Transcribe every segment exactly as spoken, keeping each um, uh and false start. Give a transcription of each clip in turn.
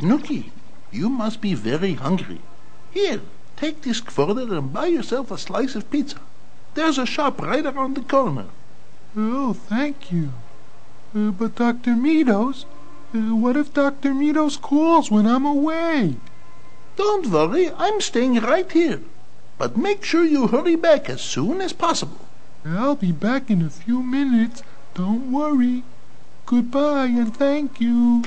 Snooky, you must be very hungry. Here, take this quarter and buy yourself a slice of pizza. There's a shop right around the corner. Oh, thank you. Uh, but Doctor Meadows, uh, what if Doctor Meadows calls when I'm away? Don't worry, I'm staying right here. But make sure you hurry back as soon as possible. I'll be back in a few minutes. Don't worry. Goodbye and thank you.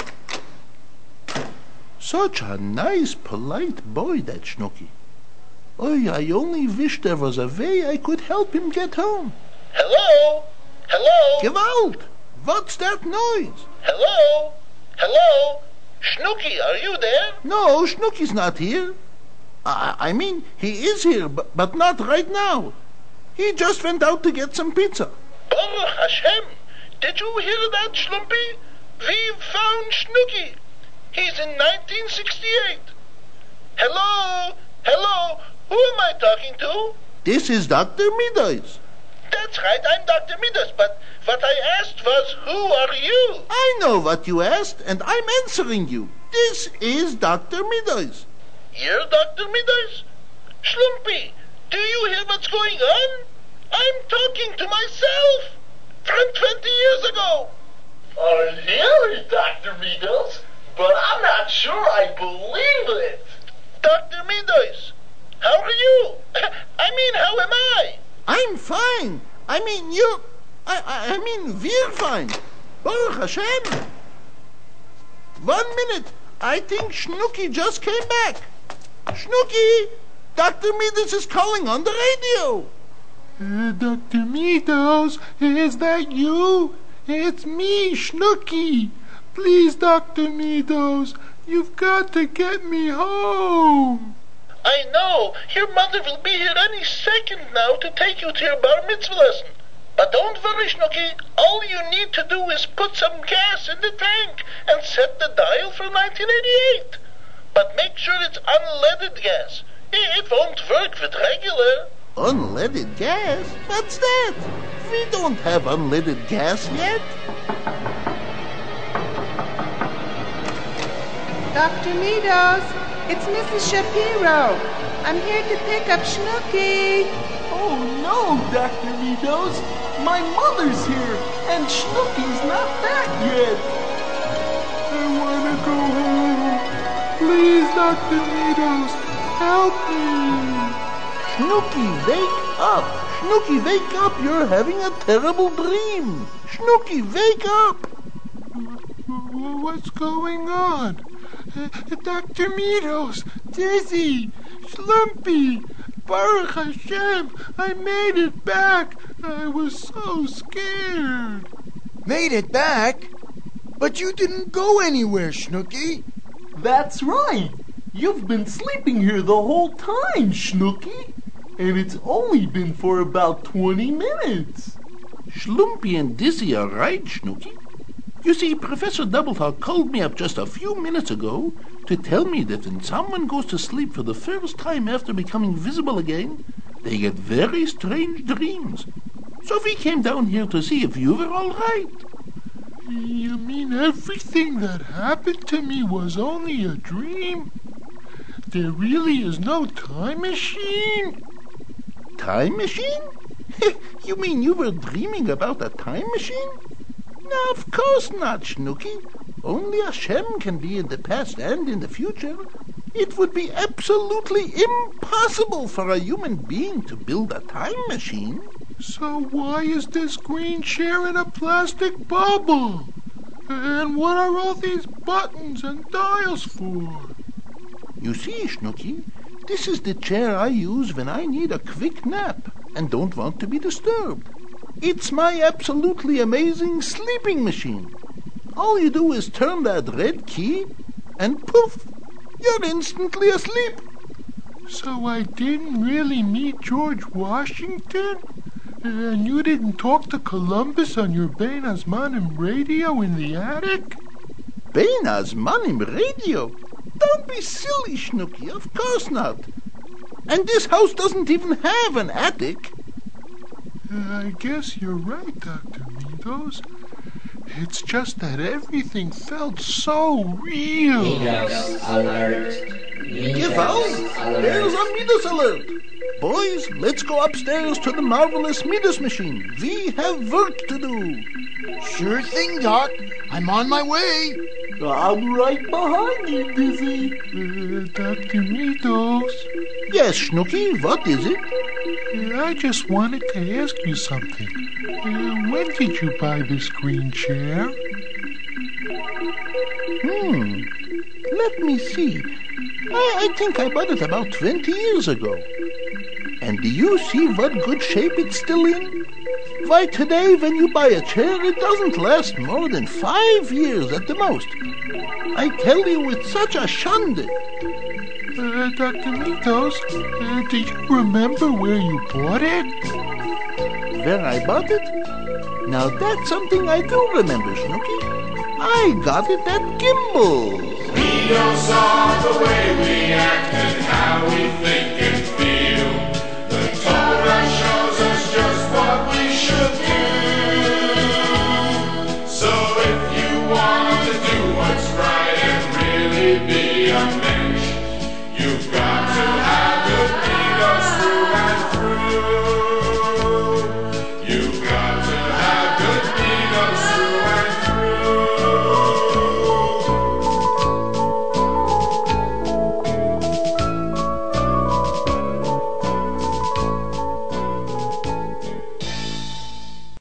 Such a nice, polite boy, that Snooky. Oh, I only wish there was a way I could help him get home. Hello? Hello? Gewalt! What's that noise? Hello? Hello? Snooky, are you there? No, Snooky's not here. I, I mean, he is here, but, but not right now. He just went out to get some pizza. Baruch Hashem! Did you hear that, Schlumpy? We've found Snooky. He's in nineteen sixty-eight. Hello? Hello? Who am I talking to? This is Doctor Meadows. That's right, I'm Doctor Meadows, but what I asked was, who are you? I know what you asked, and I'm answering you. This is Doctor Meadows. You're Doctor Meadows? Schlumpy, do you hear what's going on? I'm talking to myself from twenty years ago. Oh, really, Doctor Meadows? But I'm not sure I believe it. Doctor Meadows, how are you? I mean, how am I? I'm fine. I mean, you... I, I, I mean, we're fine. Baruch Hashem. One minute. I think Snooky just came back. Snooky! Doctor Meadows is calling on the radio. Uh, Doctor Meadows, is that you? It's me, Snooky. Please, Doctor Meadows, you've got to get me home. I know. Your mother will be here any second now to take you to your bar mitzvah lesson. But don't worry, Snooky. All you need to do is put some gas in the tank and set the dial for nineteen eighty-eight. But make sure it's unleaded gas. It won't work with regular. Unleaded gas? What's that? We don't have unleaded gas yet. Doctor Meadows, it's Missus Shapiro. I'm here to pick up Snooky. Oh no, Doctor Meadows. My mother's here, and Snooky's not back yet. I want to go home. Please, Doctor Meadows, help me. Snooky, wake up. Snooky, wake up. You're having a terrible dream. Snooky, wake up. What's going on? Uh, Doctor Meadows, Dizzy, Slumpy, Baruch Hashem, I made it back. I was so scared. Made it back? But you didn't go anywhere, Snooky. That's right. You've been sleeping here the whole time, Snooky. And it's only been for about twenty minutes. Schlumpy and Dizzy are right, Snooky. You see, Professor Doubletop called me up just a few minutes ago to tell me that when someone goes to sleep for the first time after becoming visible again, they get very strange dreams. So we came down here to see if you were all right. You mean everything that happened to me was only a dream? There really is no time machine? Time machine? You mean you were dreaming about a time machine? No, of course not, Snooky. Only Hashem can be in the past and in the future. It would be absolutely impossible for a human being to build a time machine. So why is this green chair in a plastic bubble? And what are all these buttons and dials for? You see, Snooky, this is the chair I use when I need a quick nap and don't want to be disturbed. It's my absolutely amazing sleeping machine. All you do is turn that red key, and poof, you're instantly asleep. So I didn't really meet George Washington? And you didn't talk to Columbus on your Bein Hazmanim radio in the attic? Bein Hazmanim radio? Don't be silly, Snooky. Of course not. And this house doesn't even have an attic. Uh, I guess you're right, Doctor Meadows. It's just that everything felt so real. Midos alert. Gefallen? There's a Midas alert. Boys, let's go upstairs to the marvelous Midas machine. We have work to do. Sure thing, Doc. I'm on my way. I'm right behind you, Dizzy. Uh, Doctor Midos, Yes, Snooky, what is it? uh, I just wanted to ask you something. Uh, when did you buy this green chair? Hmm. Let me see. I, I think I bought it about twenty years ago. And do you see what good shape it's still in? Why, today when you buy a chair, it doesn't last more than five years at the most. I tell you, it's such a shande. Uh, Doctor Midos, uh, do you remember where you bought it? Where I bought it? Now that's something I do remember, Snooky. I got it at Gimbel's. We don't saw the way we act and how we think and feel. The Torah shows us just what we should